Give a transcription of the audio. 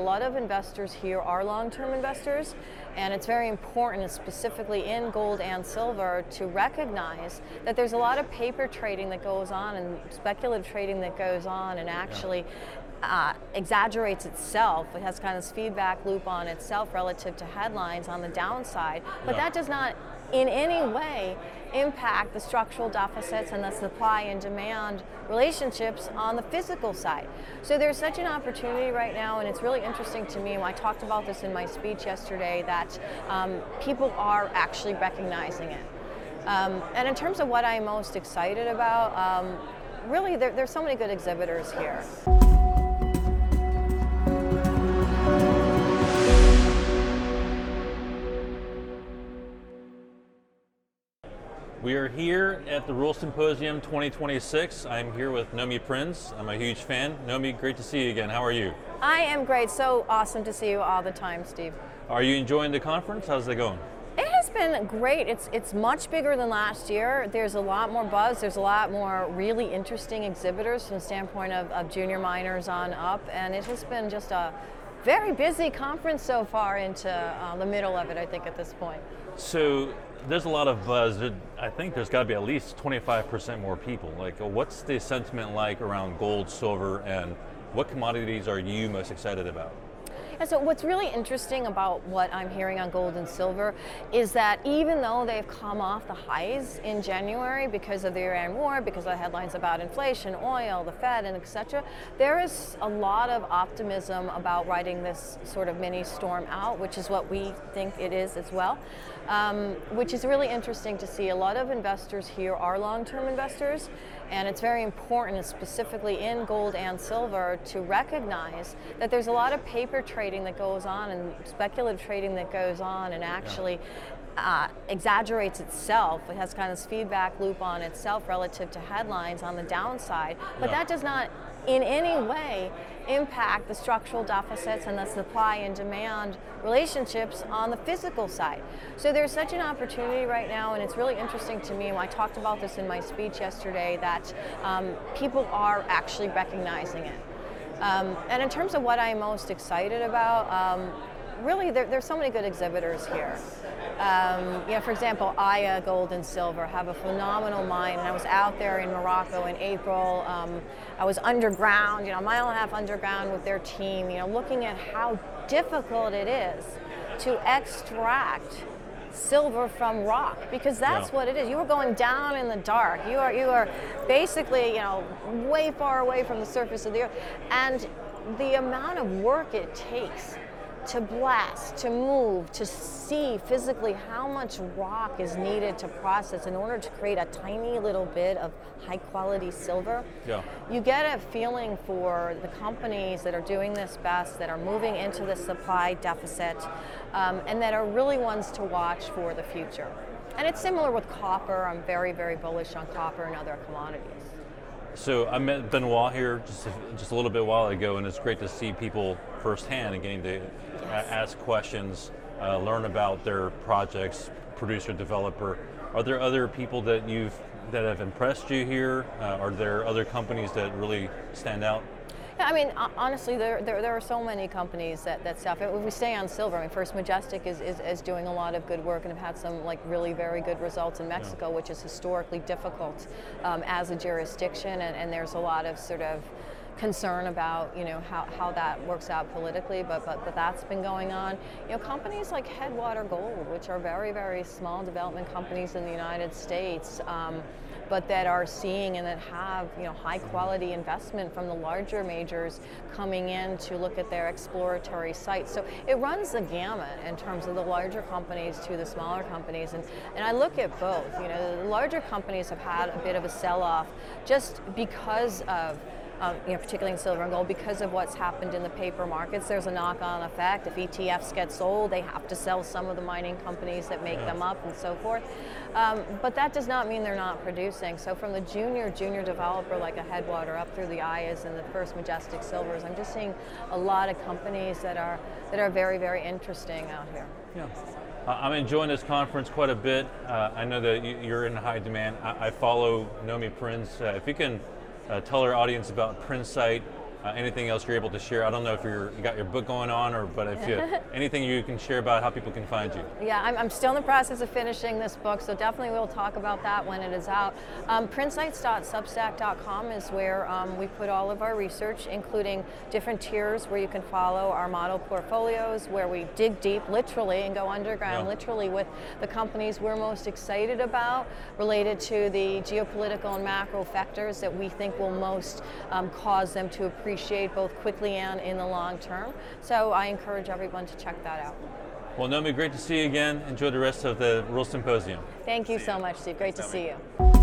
lot of investors here are long-term investors, and it's very important, specifically in gold and silver, to recognize that there's a lot of paper trading that goes on and speculative trading that goes on and actually exaggerates itself. It has kind of this feedback loop on itself relative to headlines on the downside, but that does not in any way impact the structural deficits and the supply and demand relationships on the physical side. So there's such an opportunity right now, and it's really interesting to me, and I talked about this in my speech yesterday, that people are actually recognizing it. And in terms of what I'm most excited about, really there's so many good exhibitors here. We are here at the World Symposium 2026. I'm here with Nomi Prinz. I'm a huge fan. Nomi, great to see you again. How are you? I am great. So awesome to see you all the time, Steve. Are you enjoying the conference? How's it going? It has been great. It's much bigger than last year. There's a lot more buzz. There's a lot more really interesting exhibitors from the standpoint of junior miners on up, and it has been just a very busy conference so far into the middle of it, I think, at this point. So there's a lot of buzz. I think there's got to be at least 25% more people. Like, what's the sentiment like around gold, silver, and what commodities are you most excited about? And so what's really interesting about what I'm hearing on gold and silver is that even though they've come off the highs in January because of the Iran war, because of the headlines about inflation, oil, the Fed, and etc., there is a lot of optimism about riding this sort of mini storm out, which is what we think it is as well, which is really interesting to see. A lot of investors here are long-term investors, and it's very important, specifically in gold and silver, to recognize that there's a lot of paper trading that goes on and speculative trading that goes on and actually exaggerates itself. It has kind of this feedback loop on itself relative to headlines on the downside, but that does not in any way impact the structural deficits and the supply and demand relationships on the physical side. So there's such an opportunity right now, and it's really interesting to me, and I talked about this in my speech yesterday, that people are actually recognizing it. And in terms of what I'm most excited about, really there's so many good exhibitors here. For example, Aya Gold and Silver have a phenomenal mine, and I was out there in Morocco in April. I was underground, a mile and a half underground with their team, looking at how difficult it is to extract silver from rock, because that's what it is. You are going down in the dark. You are basically, way far away from the surface of the earth, and the amount of work it takes to blast, to move, to see physically how much rock is needed to process in order to create a tiny little bit of high quality silver. You get a feeling for the companies that are doing this best, that are moving into the supply deficit, and that are really ones to watch for the future. And it's similar with copper. I'm very, very bullish on copper and other commodities. So I met Benoit here just a little bit while ago, and it's great to see people firsthand and getting to ask questions, learn about their projects, producer, developer. Are there other people that have impressed you here? Are there other companies that really stand out? Yeah, I mean, honestly, there are so many companies that stuff. If we stay on silver, I mean, First Majestic is doing a lot of good work and have had some really very good results in Mexico, which is historically difficult as a jurisdiction, and there's a lot of sort of concern about how that works out politically, but that's been going on. Companies like Headwater Gold, which are very, very small development companies in the United States, but that are seeing and that have high quality investment from the larger majors coming in to look at their exploratory sites. So it runs the gamut in terms of the larger companies to the smaller companies, and I look at both. The larger companies have had a bit of a sell-off just because of particularly in silver and gold, because of what's happened in the paper markets. There's a knock-on effect. If ETFs get sold, they have to sell some of the mining companies that make them up and so forth. But that does not mean they're not producing. So from the junior developer like a Headwater up through the Ayas and the First Majestic Silvers, I'm just seeing a lot of companies that are very, very interesting out here. I'm enjoying this conference quite a bit. I know that you're in high demand. I follow Nomi Prinz. If you can tell our audience about Prinsight, anything else you're able to share? I don't know if you got your book going on, but if you anything you can share about how people can find you. Yeah, I'm still in the process of finishing this book, so definitely we'll talk about that when it is out. Printsights.substack.com is where we put all of our research, including different tiers where you can follow our model portfolios, where we dig deep, literally, and go underground, literally, with the companies we're most excited about, related to the geopolitical and macro factors that we think will most cause them to appreciate both quickly and in the long term. So I encourage everyone to check that out. Well, Nomi, great to see you again. Enjoy the rest of the World Symposium. Thank you so much, Steve. Great to see you.